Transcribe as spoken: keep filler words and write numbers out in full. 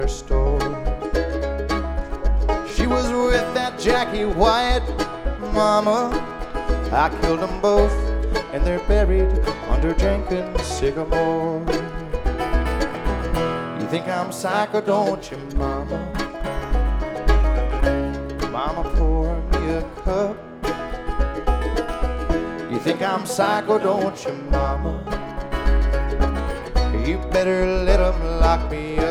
store. She was with that Jackie White mama. I killed them both, and they're buried under Jenkins sycamore. You think I'm psycho, don't you, mama? Mama, pour me a cup. You think I'm psycho, don't you, mama? You better let 'em lock me up.